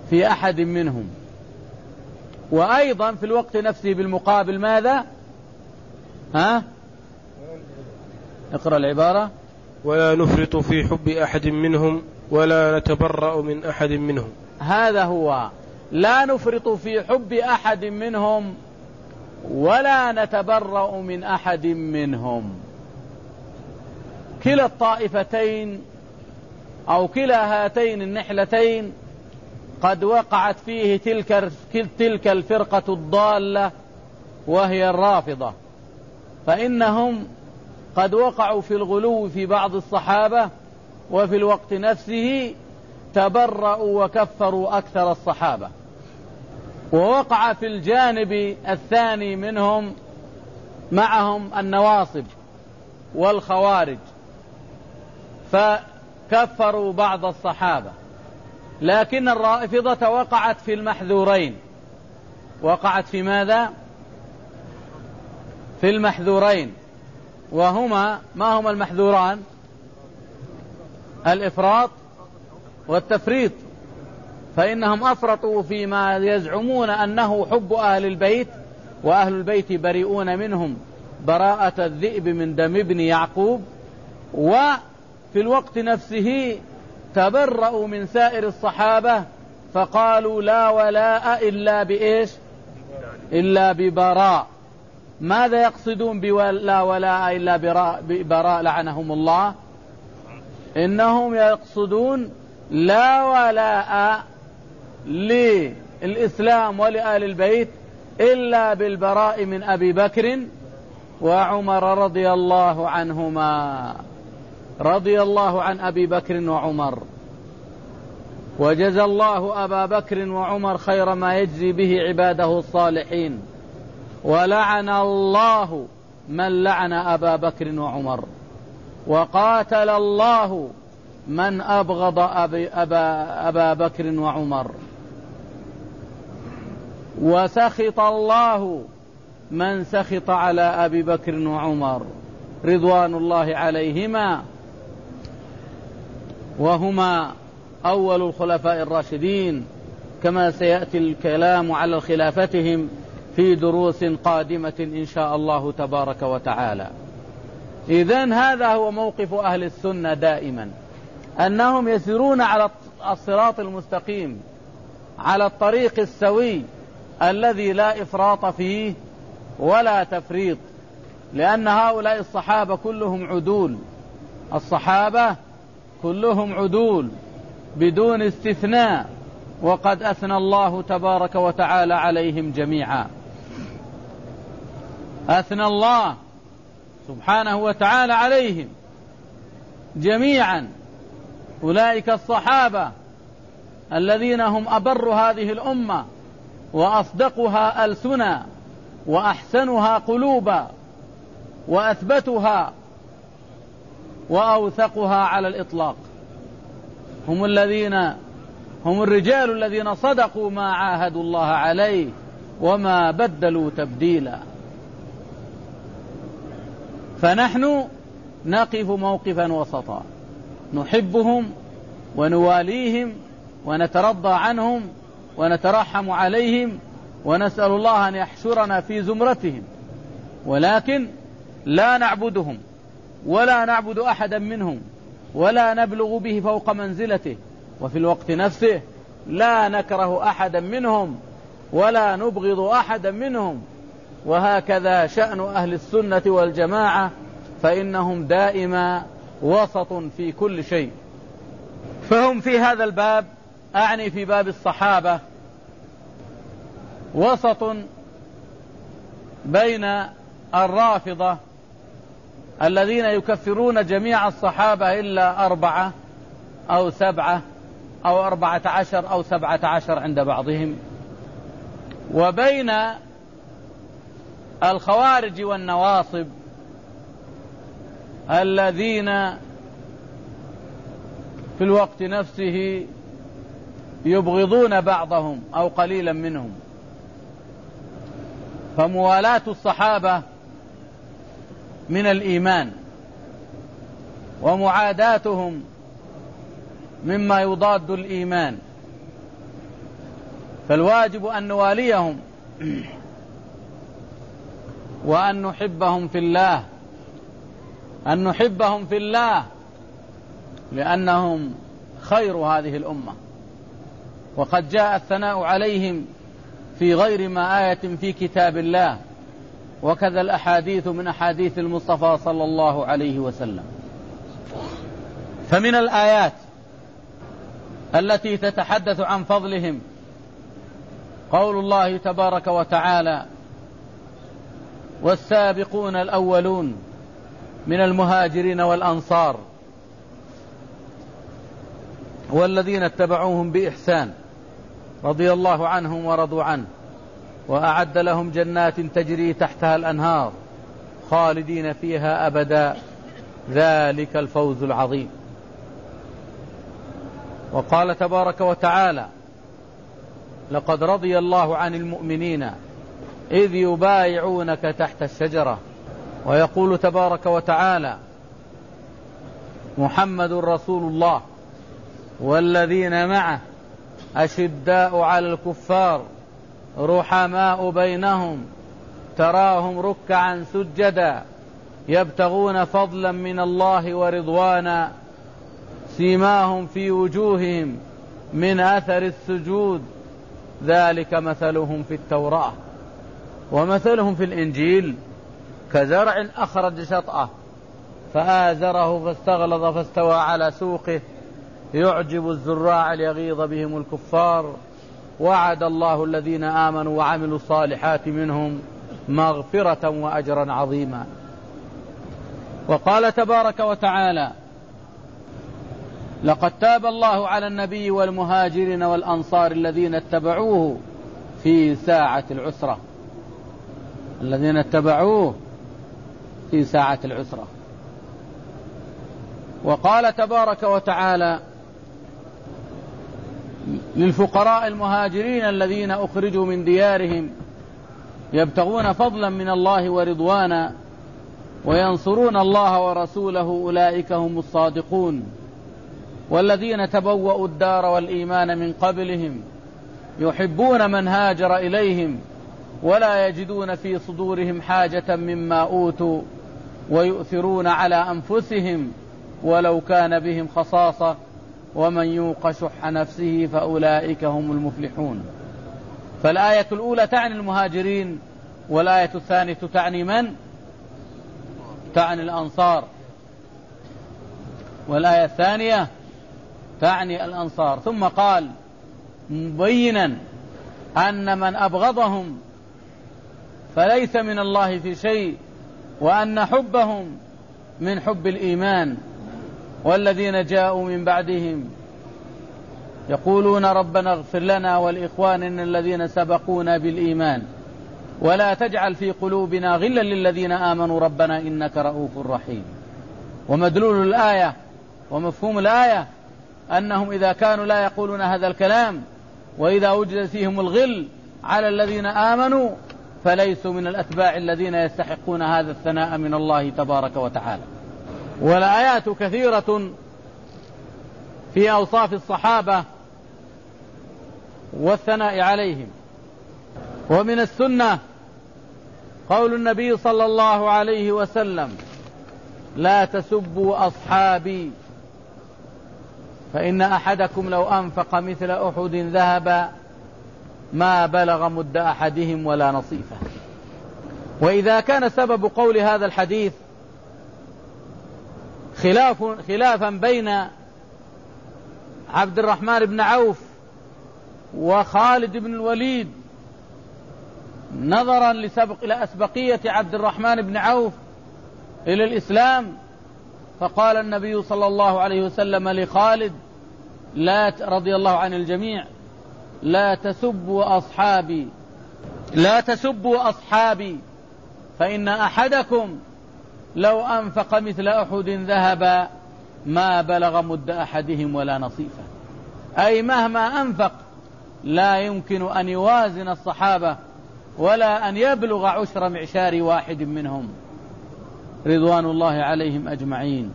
في أحد منهم. وأيضا في الوقت نفسه بالمقابل ماذا؟ ها؟ اقرأ العبارة. ولا نفرط في حب أحد منهم ولا نتبرأ من أحد منهم. هذا هو، لا نفرط في حب أحد منهم ولا نتبرأ من أحد منهم. كلا الطائفتين أو كلا هاتين النحلتين قد وقعت فيه تلك, تلك الفرقة الضالة وهي الرافضة، فإنهم قد وقعوا في الغلو في بعض الصحابة، وفي الوقت نفسه تبرأوا وكفروا أكثر الصحابة. ووقع في الجانب الثاني منهم معهم النواصب والخوارج، فكفروا بعض الصحابة. لكن الرافضة وقعت في المحذورين. وقعت في ماذا؟ في المحذورين، وهما ما هما المحذوران؟ الإفراط والتفريط. فإنهم أفرطوا فيما يزعمون أنه حب أهل البيت، وأهل البيت بريئون منهم براءة الذئب من دم ابن يعقوب، وفي الوقت نفسه تبرأوا من سائر الصحابة فقالوا لا ولاء إلا بإيش؟ إلا ببراء. ماذا يقصدون بلا ولاء إلا ببراء لعنهم الله؟ إنهم يقصدون لا ولاء للإسلام ولآل البيت إلا بالبراء من أبي بكر وعمر رضي الله عنهما. رضي الله عن أبي بكر وعمر، وجزى الله أبا بكر وعمر خير ما يجزي به عباده الصالحين، ولعن الله من لعن أبا بكر وعمر، وقاتل الله من أبغض أبي أبا, أبا بكر وعمر، وسخط الله من سخط على أبي بكر وعمر رضوان الله عليهما، وهما أول الخلفاء الراشدين، كما سيأتي الكلام على خلافتهم في دروس قادمة إن شاء الله تبارك وتعالى. إذن هذا هو موقف أهل السنة دائما، أنهم يسيرون على الصراط المستقيم، على الطريق السوي الذي لا إفراط فيه ولا تفريط، لأن هؤلاء الصحابة كلهم عدول. الصحابة كلهم عدول بدون استثناء، وقد أثنى الله تبارك وتعالى عليهم جميعا. أثنى الله سبحانه وتعالى عليهم جميعا. أولئك الصحابة الذين هم أبر هذه الأمة وأصدقها ألسنا وأحسنها قلوبا وأثبتها وأوثقها على الإطلاق، هم الذين هم الرجال الذين صدقوا ما عاهدوا الله عليه وما بدلوا تبديلا. فنحن نقف موقفا وسطا، نحبهم ونواليهم ونترضى عنهم ونترحم عليهم ونسأل الله أن يحشرنا في زمرتهم، ولكن لا نعبدهم ولا نعبد أحدا منهم ولا نبلغ به فوق منزلته، وفي الوقت نفسه لا نكره أحدا منهم ولا نبغض أحدا منهم. وهكذا شأن أهل السنة والجماعة، فإنهم دائما وسط في كل شيء. فهم في هذا الباب، أعني في باب الصحابة، وسط بين الرافضة الذين يكفرون جميع الصحابة إلا أربعة أو سبعة أو أربعة عشر أو سبعة عشر عند بعضهم، وبين الخوارج والنواصب الذين في الوقت نفسه يبغضون بعضهم أو قليلا منهم. فموالاة الصحابة من الإيمان، ومعاداتهم مما يضاد الإيمان. فالواجب أن نواليهم وأن نحبهم في الله، أن نحبهم في الله لأنهم خير هذه الأمة، وقد جاء الثناء عليهم في غير ما آية في كتاب الله، وكذا الأحاديث من أحاديث المصطفى صلى الله عليه وسلم. فمن الآيات التي تتحدث عن فضلهم قول الله تبارك وتعالى: والسابقون الأولون من المهاجرين والأنصار والذين اتبعوهم بإحسان رضي الله عنهم ورضوا عنه وأعد لهم جنات تجري تحتها الأنهار خالدين فيها أبدا ذلك الفوز العظيم. وقال تبارك وتعالى: لقد رضي الله عن المؤمنين إذ يبايعونك تحت الشجرة. ويقول تبارك وتعالى: محمد رسول الله والذين معه أشداء على الكفار رحماء بينهم تراهم ركعا سجدا يبتغون فضلا من الله ورضوانا سيماهم في وجوههم من أثر السجود ذلك مثلهم في التوراة ومثلهم في الإنجيل كزرع أخرج شطأه فآزره فاستغلظ فاستوى على سوقه يعجب الزراع ليغيظ بهم الكفار وعد الله الذين آمنوا وعملوا الصالحات منهم مغفرة وأجرا عظيما. وقال تبارك وتعالى: لقد تاب الله على النبي والمهاجرين والأنصار الذين اتبعوه في ساعة العسرة الذين اتبعوه في ساعة العسرة. وقال تبارك وتعالى للفقراء المهاجرين الذين أخرجوا من ديارهم يبتغون فضلا من الله ورضوانا وينصرون الله ورسوله أولئك هم الصادقون والذين تبوأوا الدار والإيمان من قبلهم يحبون من هاجر إليهم ولا يجدون في صدورهم حاجة مما أوتوا ويؤثرون على أنفسهم ولو كان بهم خصاصة ومن يوق شح نفسه فأولئك هم المفلحون. فالآية الأولى تعني المهاجرين والآية الثانية تعني من؟ تعني الأنصار. والآية الثانية تعني الأنصار. ثم قال مبينا أن من أبغضهم فليس من الله في شيء وأن حبهم من حب الإيمان والذين جاءوا من بعدهم يقولون ربنا اغفر لنا ولإخواننا الذين سبقونا بالإيمان ولا تجعل في قلوبنا غلا للذين آمنوا ربنا إنك رؤوف رحيم. ومدلول الآية ومفهوم الآية أنهم إذا كانوا لا يقولون هذا الكلام وإذا وجد فيهم الغل على الذين آمنوا فليسوا من الأتباع الذين يستحقون هذا الثناء من الله تبارك وتعالى. والآيات كثيرة في أوصاف الصحابة والثناء عليهم. ومن السنة قول النبي صلى الله عليه وسلم: لا تسبوا أصحابي فإن أحدكم لو أنفق مثل أحد ذهبا ما بلغ مد أحدهم ولا نصيفه. وإذا كان سبب قول هذا الحديث خلاف خلافا بين عبد الرحمن بن عوف وخالد بن الوليد نظرا لسبق إلى أسبقية عبد الرحمن بن عوف إلى الإسلام، فقال النبي صلى الله عليه وسلم لخالد لا رضي الله عن الجميع: لا تسبوا أصحابي لا تسبوا أصحابي فإن أحدكم لو أنفق مثل أحد ذهبا ما بلغ مد أحدهم ولا نصيفه. أي مهما أنفق لا يمكن أن يوازن الصحابة ولا أن يبلغ عشر معشار واحد منهم رضوان الله عليهم أجمعين.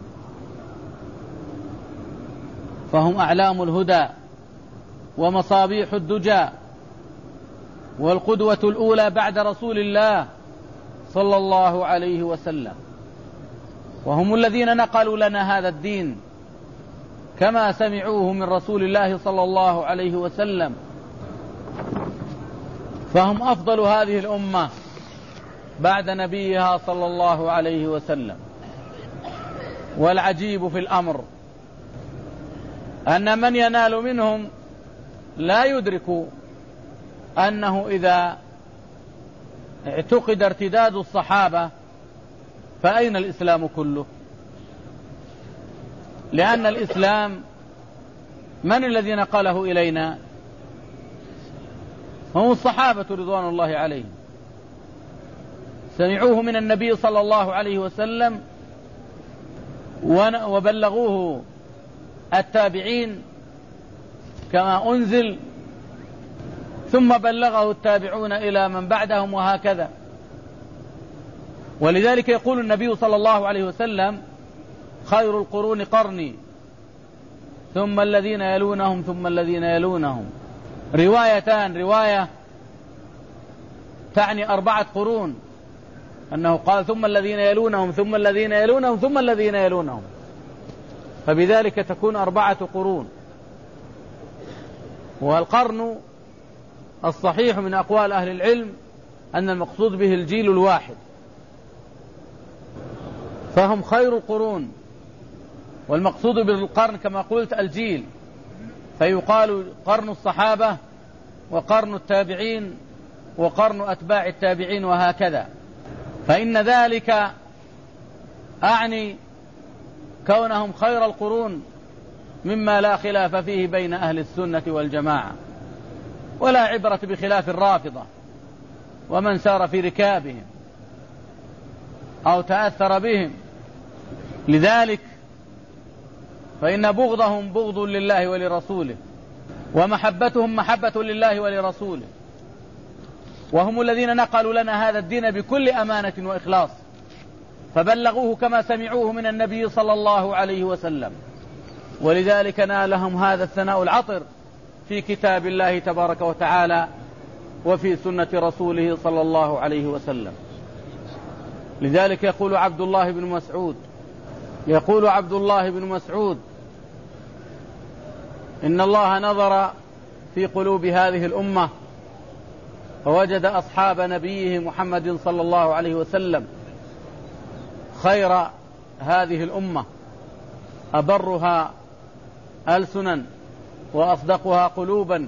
فهم أعلام الهدى ومصابيح الدجى والقدوة الأولى بعد رسول الله صلى الله عليه وسلم، وهم الذين نقلوا لنا هذا الدين كما سمعوه من رسول الله صلى الله عليه وسلم، فهم أفضل هذه الأمة بعد نبيها صلى الله عليه وسلم. والعجيب في الأمر أن من ينال منهم لا يدرك أنه إذا اعتقد ارتداد الصحابة فأين الإسلام كله؟ لأن الإسلام من الذي نقله إلينا؟ هم الصحابة رضوان الله عليهم، سمعوه من النبي صلى الله عليه وسلم وبلغوه التابعين كما أنزل، ثم بلغه التابعون إلى من بعدهم وهكذا. ولذلك يقول النبي صلى الله عليه وسلم: خير القرون قرني ثم الذين يلونهم ثم الذين يلونهم. روايتان، رواية تعني أربعة قرون، أنه قال ثم الذين يلونهم ثم الذين يلونهم ثم الذين يلونهم، فبذلك تكون أربعة قرون. والقرن الصحيح من أقوال أهل العلم أن المقصود به الجيل الواحد، فهم خير القرون، والمقصود بالقرن كما قلت الجيل، فيقال قرن الصحابة وقرن التابعين وقرن أتباع التابعين وهكذا. فإن ذلك أعني كونهم خير القرون مما لا خلاف فيه بين أهل السنة والجماعة، ولا عبرة بخلاف الرافضة ومن سار في ركابهم أو تأثر بهم. لذلك فإن بغضهم بغض لله ولرسوله، ومحبتهم محبة لله ولرسوله، وهم الذين نقلوا لنا هذا الدين بكل أمانة وإخلاص، فبلغوه كما سمعوه من النبي صلى الله عليه وسلم. ولذلك نالهم هذا الثناء العطر في كتاب الله تبارك وتعالى وفي سنة رسوله صلى الله عليه وسلم. لذلك يقول عبد الله بن مسعود يقول عبد الله بن مسعود إن الله نظر في قلوب هذه الأمة فوجد أصحاب نبيه محمد صلى الله عليه وسلم خير هذه الأمة، أبرها ألسنا وأصدقها قلوبا،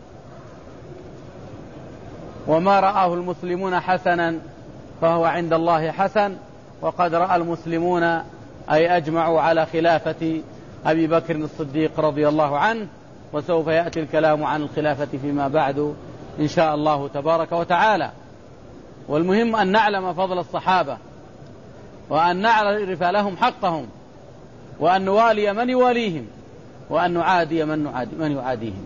وما رآه المسلمون حسنا فهو عند الله حسن، وقد رأى المسلمون أي أجمعوا على خلافة أبي بكر الصديق رضي الله عنه، وسوف يأتي الكلام عن الخلافة فيما بعد إن شاء الله تبارك وتعالى. والمهم أن نعلم فضل الصحابة، وأن نعرف لهم حقهم، وأن نوالي من يواليهم، وأن نعادي من, نعادي من يعاديهم،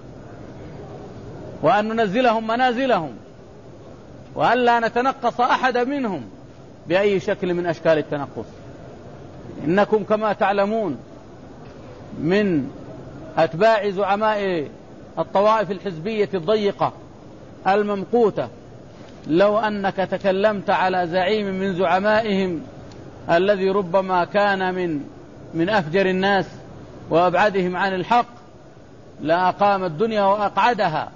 وأن ننزلهم منازلهم، وأن لا نتنقص أحد منهم بأي شكل من أشكال التنقص. إنكم كما تعلمون من أتباع زعماء الطوائف الحزبية الضيقة الممقوتة، لو أنك تكلمت على زعيم من زعمائهم الذي ربما كان من من أفجر الناس وأبعدهم عن الحق لأقام الدنيا وأقعدها.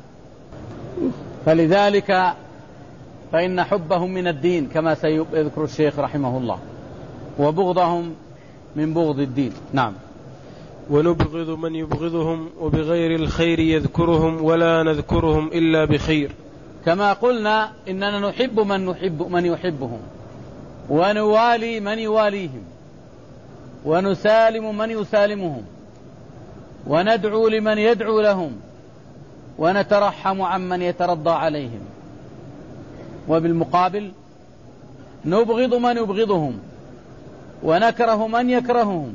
فلذلك فإن حبهم من الدين كما سيذكر الشيخ رحمه الله، وبغضهم من بغض الدين. نعم. ونبغض من يبغضهم وبغير الخير يذكرهم ولا نذكرهم إلا بخير. كما قلنا إننا نحب من نحب من يحبهم، ونوالي من يواليهم، ونسالم من يسالمهم، وندعو لمن يدعو لهم، ونترحم عن من يترضى عليهم. وبالمقابل نبغض من يبغضهم، ونكره من يكرههم،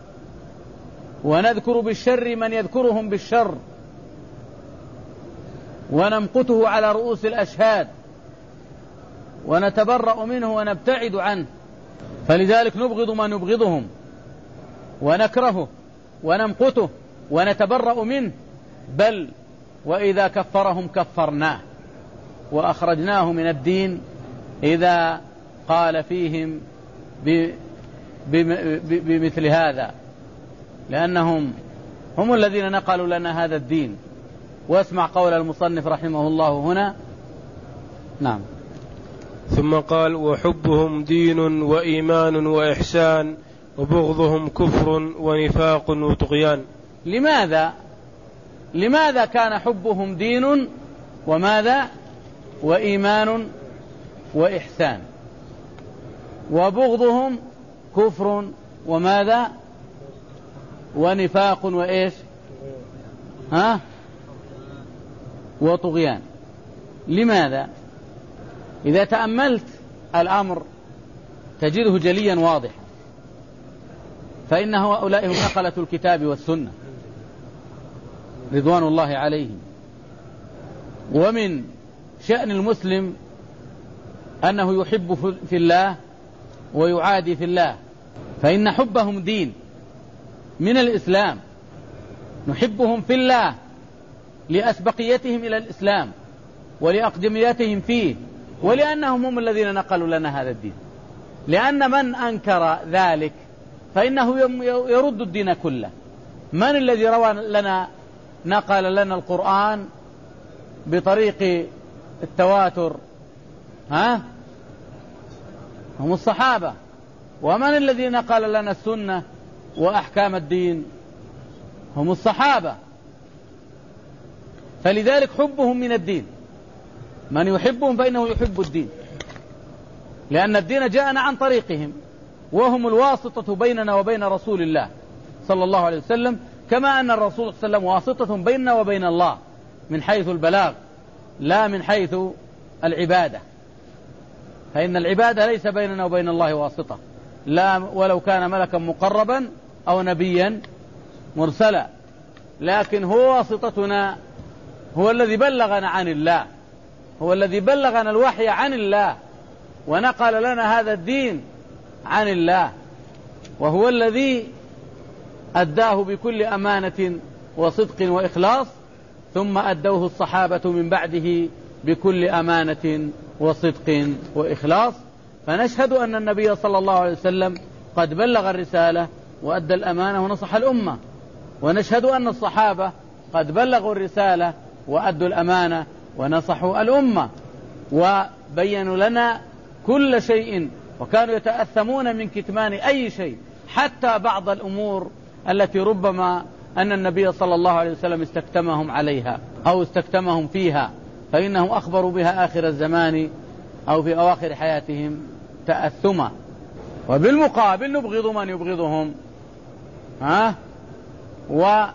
ونذكر بالشر من يذكرهم بالشر، ونمقته على رؤوس الأشهاد، ونتبرأ منه ونبتعد عنه. فلذلك نبغض من يبغضهم، ونكرهه، ونمقته، ونتبرأ منه، بل وإذا كفرهم كفرناه. وأخرجناه من الدين إذا قال فيهم بمثل هذا، لأنهم هم الذين نقلوا لنا هذا الدين. واسمع قول المصنف رحمه الله هنا. نعم. ثم قال: وحبهم دين وإيمان وإحسان وبغضهم كفر ونفاق وطغيان. لماذا لماذا كان حبهم دين وماذا وإيمان وإحسان، وبغضهم كفر وماذا ونفاق وإيش ها وطغيان؟ لماذا؟ إذا تأملت الأمر تجده جليا واضحا، فإن هؤلاء هم نقلة الكتاب والسنة رضوان الله عليهم. ومن شأن المسلم أنه يحب في الله ويعادي في الله، فإن حبهم دين من الإسلام. نحبهم في الله لأسبقيتهم إلى الإسلام ولأقدميتهم فيه، ولأنهم هم الذين نقلوا لنا هذا الدين. لأن من أنكر ذلك فإنه يرد الدين كله. من الذي روى لنا نقل لنا القرآن بطريق التواتر؟ ها هم الصحابة. ومن الذي نقل لنا السنة وأحكام الدين؟ هم الصحابة. فلذلك حبهم من الدين. من يحبهم فإنه يحب الدين، لأن الدين جاءنا عن طريقهم، وهم الواسطة بيننا وبين رسول الله صلى الله عليه وسلم، كما أن الرسول صلى الله عليه وسلم واسطة بيننا وبين الله من حيث البلاغ لا من حيث العبادة. فإن العبادة ليس بيننا وبين الله واسطة، لا ولو كان ملكا مقربا أو نبيا مرسلا، لكن هو واسطتنا، هو الذي بلغنا عن الله، هو الذي بلغنا الوحي عن الله ونقل لنا هذا الدين عن الله، وهو الذي أداه بكل أمانة وصدق وإخلاص، ثم أدوه الصحابة من بعده بكل أمانة وصدق وإخلاص. فنشهد أن النبي صلى الله عليه وسلم قد بلغ الرسالة وأدى الأمانة ونصح الأمة، ونشهد أن الصحابة قد بلغوا الرسالة وأدوا الأمانة ونصحوا الأمة، وبينوا لنا كل شيء، وكانوا يتأثمون من كتمان أي شيء، حتى بعض الأمور التي ربما أن النبي صلى الله عليه وسلم استكتمهم عليها أو استكتمهم فيها، فإنهم أخبروا بها آخر الزمان أو في أواخر حياتهم تأثما. وبالمقابل نبغض من يبغضهم، ها ونرى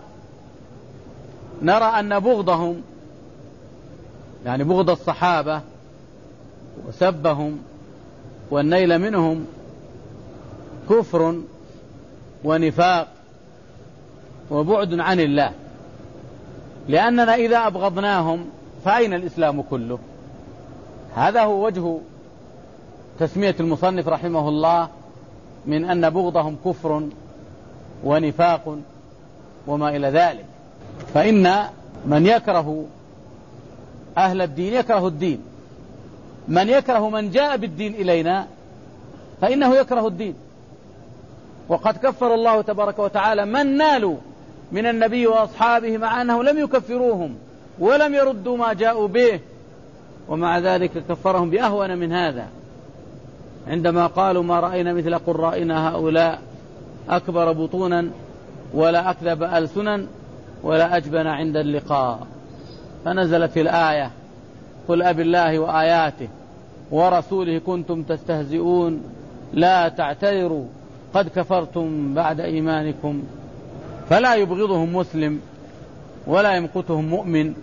أن بغضهم يعني بغض الصحابة وسبهم والنيل منهم كفر ونفاق وبعد عن الله، لأننا إذا أبغضناهم فأين الإسلام كله؟ هذا هو وجه تسمية المصنف رحمه الله من أن بغضهم كفر ونفاق وما إلى ذلك. فإن من يكره أهل الدين يكره الدين، من يكره من جاء بالدين إلينا فإنه يكره الدين. وقد كفر الله تبارك وتعالى من نالوا من النبي وأصحابه مع أنه لم يكفروهم ولم يردوا ما جاءوا به، ومع ذلك كفرهم بأهون من هذا عندما قالوا ما رأينا مثل قرائنا هؤلاء أكبر بطونا ولا أكذب ألسنا ولا أجبن عند اللقاء. فنزلت الآية قل أب الله وآياته ورسوله كنتم تستهزئون لا تعتذروا قد كفرتم بعد إيمانكم. فلا يبغضهم مسلم ولا يمقتهم مؤمن.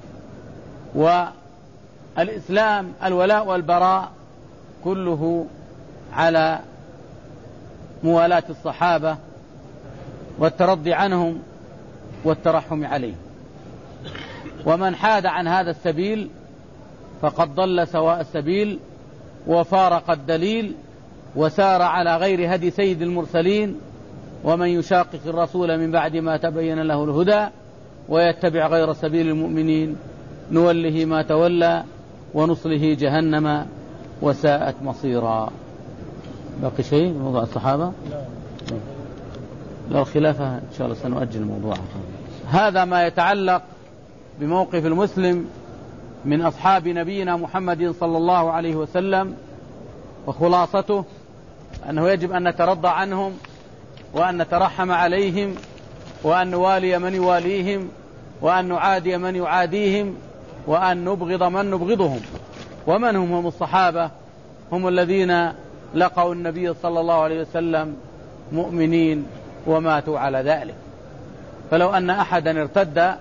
والإسلام الولاء والبراء كله على موالاة الصحابة والترضي عنهم والترحم عليهم، ومن حاد عن هذا السبيل فقد ضل سواء السبيل وفارق الدليل وسار على غير هدي سيد المرسلين. ومن يشاقق الرسول من بعد ما تبين له الهدى ويتبع غير سبيل المؤمنين نوله ما تولى ونصله جهنم وساءت مصيرا. باقي شيء موضوع الصحابة؟ لا الخلافة إن شاء الله سنؤجل الموضوع. هذا ما يتعلق بموقف المسلم من أصحاب نبينا محمد صلى الله عليه وسلم، وخلاصته أنه يجب أن نترضى عنهم وأن نترحم عليهم وأن نوالي من يواليهم وأن نعادي من يعاديهم وأن نبغض من نبغضهم. ومن هم هم الصحابة؟ هم الذين لقوا النبي صلى الله عليه وسلم مؤمنين وماتوا على ذلك. فلو أن أحدا ارتد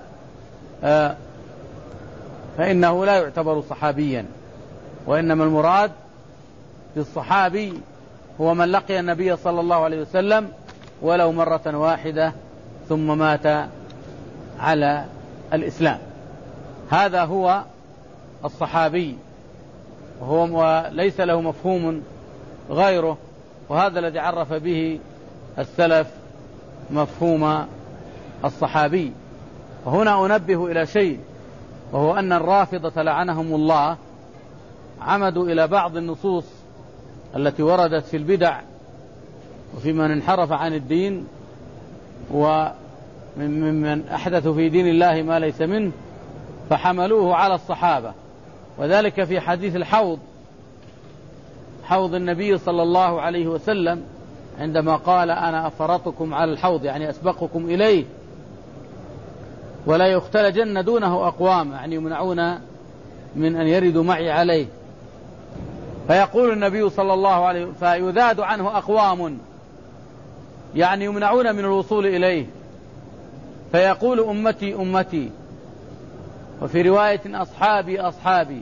فإنه لا يعتبر صحابيا، وإنما المراد بالصحابي هو من لقي النبي صلى الله عليه وسلم ولو مرة واحدة ثم مات على الإسلام. هذا هو الصحابي، وهو وليس له مفهوم غيره، وهذا الذي عرف به السلف مفهوم الصحابي. وهنا أنبه إلى شيء، وهو أن الرافضة لعنهم الله عمدوا إلى بعض النصوص التي وردت في البدع وفي من انحرف عن الدين ومن أحدث في دين الله ما ليس منه، فحملوه على الصحابة. وذلك في حديث الحوض، حوض النبي صلى الله عليه وسلم، عندما قال أنا أفرطكم على الحوض، يعني أسبقكم إليه، ولا يختلجن دونه أقوام، يعني يمنعون من أن يردوا معي عليه. فيقول النبي صلى الله عليه وسلم فيذاد عنه أقوام، يعني يمنعون من الوصول إليه، فيقول أمتي أمتي، وفي رواية أصحابي أصحابي.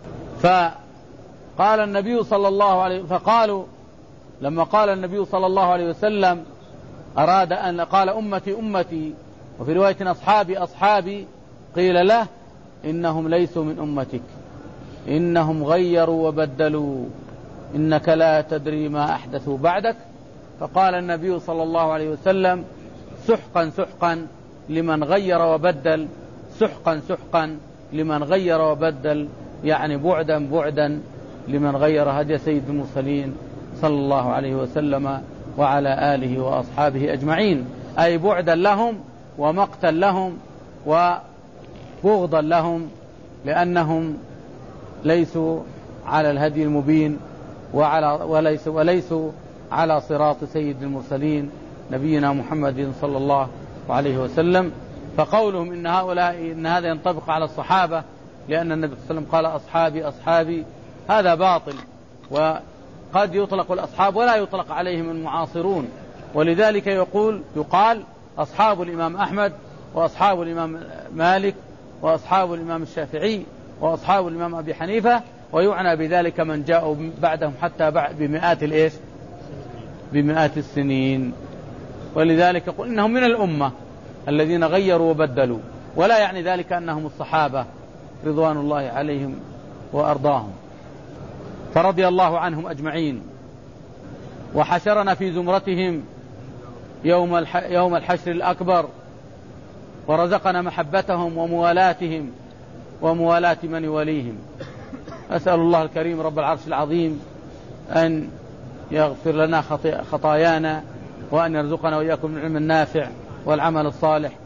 فقال النبي صلى الله عليه فقالوا لما قال النبي صلى الله عليه وسلم أراد أن قال أمتي أمتي وفي رواية أصحابي أصحابي، قيل له إنهم ليسوا من أمتك، إنهم غيروا وبدلوا، إنك لا تدري ما أحدثوا بعدك. فقال النبي صلى الله عليه وسلم سحقا سحقا لمن غير وبدل، سحقا سحقا لمن غير وبدل، يعني بعدا بعدا لمن غير هدي سيد المرسلين صلى الله عليه وسلم وعلى آله وأصحابه أجمعين، أي بعدا لهم ومقتا لهم وبغضا لهم، لأنهم ليسوا على الهدي المبين وعلى وليسوا, وليسوا على صراط سيد المرسلين نبينا محمد صلى الله عليه وسلم. فقولهم إن هؤلاء إن هذا ينطبق على الصحابة لأن النبي صلى الله عليه وسلم قال أصحابي أصحابي، هذا باطل، وقد يطلق الأصحاب ولا يطلق عليهم المعاصرون. ولذلك يقول يقال أصحاب الإمام أحمد وأصحاب الإمام مالك وأصحاب الإمام الشافعي وأصحاب الإمام أبي حنيفة، ويعنى بذلك من جاءوا بعدهم حتى بعد بمئات الإيش بمئات السنين. ولذلك يقول إنهم من الأمة الذين غيروا وبدلوا، ولا يعني ذلك أنهم الصحابة رضوان الله عليهم وأرضاهم. فرضي الله عنهم أجمعين، وحشرنا في زمرتهم يوم يوم الحشر الأكبر، ورزقنا محبتهم وموالاتهم وموالاة من يوليهم. أسأل الله الكريم رب العرش العظيم أن يغفر لنا خطايانا، وأن يرزقنا وإياكم من العلم النافع والعمل الصالح،